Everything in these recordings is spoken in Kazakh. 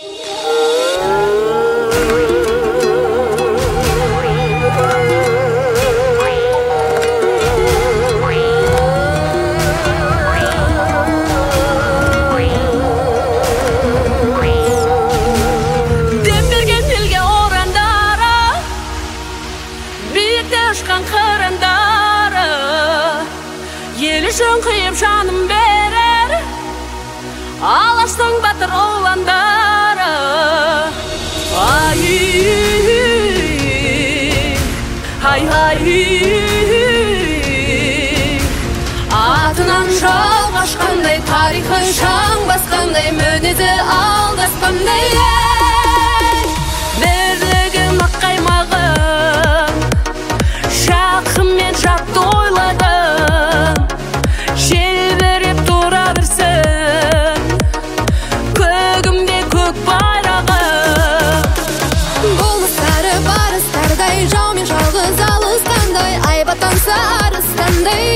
Ел үшін қиып жаным берер, алаштың батыр ұландары. Атынан жау қашқандай, тарихы шаң басқандай, мінезі алдаспандай. Бірлігім ақ қаймағым, жақын мен жатты ойладым. Желбіреп тұра берсін көгімде көк байрағым. Болмыстары барыстардай, жаумен жалғыз алысқандай, айбаттанса арыстандай.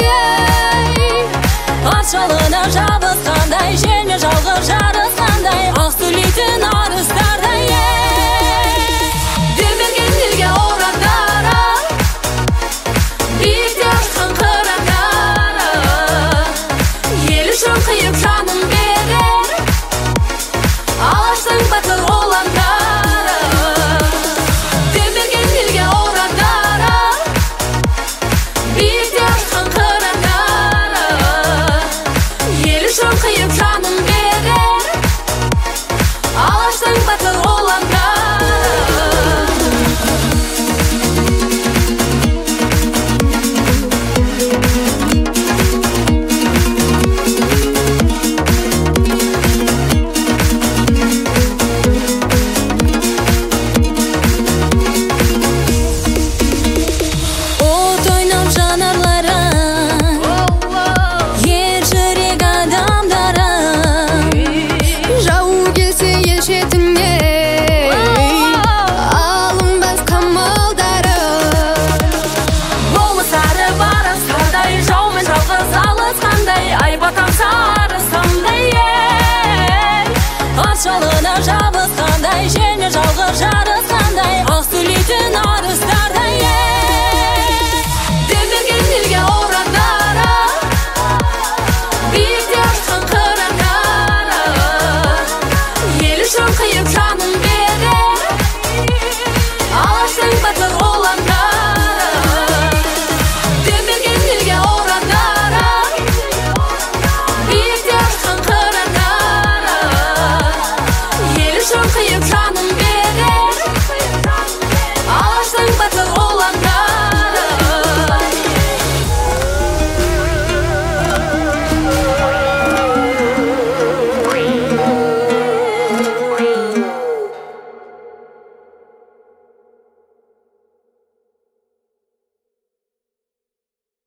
Ат жалына жабысқандай, желмен жалғыз жарысқандай, ақ сөйлейтін арыстардай. Дем берген елге орандары, биікте ұшқан қырандары. Ел үшін қиып жанын берер, алаштың батыр ұландары. Дем берген елге орандары, биікте ұшқан қырандары. Ел үшін қиып жанын берер, алаштың батыр ұландары. От ойнап жанарларың, ер жүрек адамдарың. Жау келсе ел шетіне, алынбас қамалдарың. Болмыстары барыстардай, жаумен жалғыз алысқандай, айбаттанса арыстандай. Ат жалына жабысқандай, желмен жалғыз жарысқандай, ақ сөйлейтін